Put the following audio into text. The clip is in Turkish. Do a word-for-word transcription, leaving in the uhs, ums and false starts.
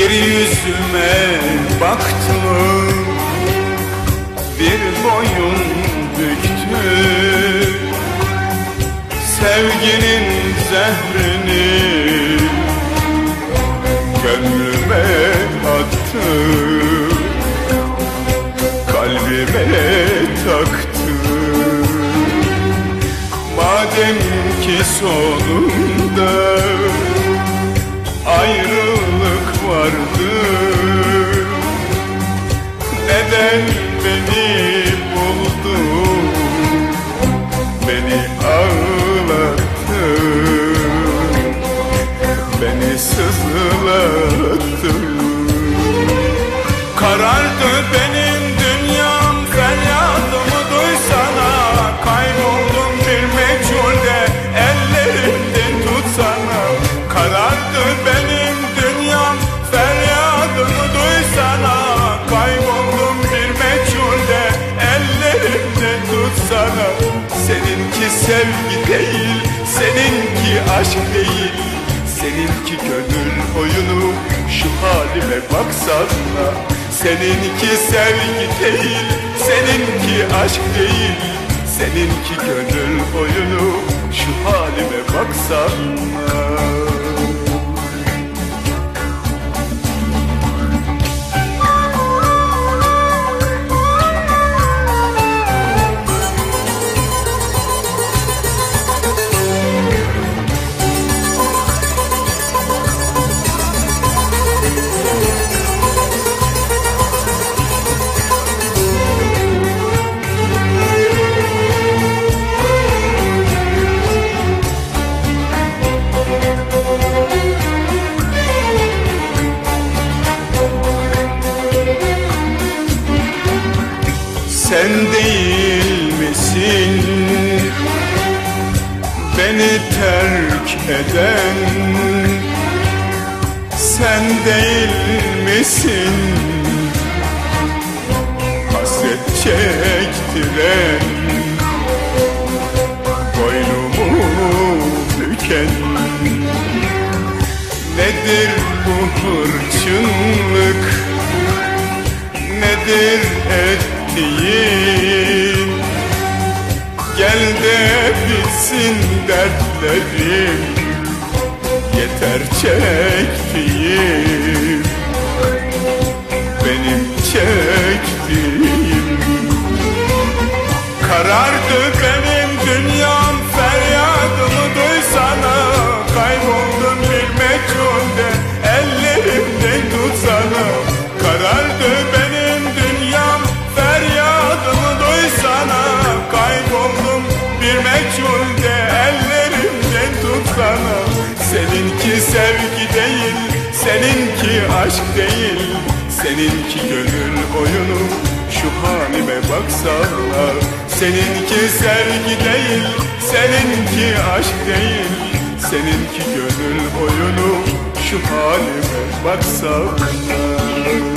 Bir yüzüme baktım, bir boyun büktü. Sevginin zehrini gönlüme attı, kalbime taktı. Madem ki sonunda ayrılık vardı, neden beni buldun, beni ağlattın, beni sızlattın. Karardı benim dünyam, feryadımı duysana. Kayboldum bir meçhulde, ellerimden tutsana. Karardı benim dünyam, feryadımı duysana. Kayboldum bir meçhulde, ellerimden tutsana. Seninki sevgi değil, seninki aşk değil, seninki gönül oyunu, şu halime baksana. Seninki sevgi değil, seninki aşk değil, seninki gönül oyunu, şu halime baksana. Sen değil misin beni terk eden? Sen değil misin hasret çektiren, boynumu büken? Nedir bu hırçınlık, nedir ettiğin? Gel de bitsin dertlerim, yeter çektiğim, benim çektiğim. Karardı benim dünyam, feryadımı duysana. Kayboldum bir meçhulde, ellerimden tutsana. Karardı benim dünyam, feryadımı duysana. Kayboldum bir meçhulde, ellerimden tutsana. Seninki sevgi değil, seninki aşk değil, seninki gönül oyunu, şu halime baksana. Seninki sevgi değil, seninki aşk değil, seninki gönül oyunu, şu halime baksana.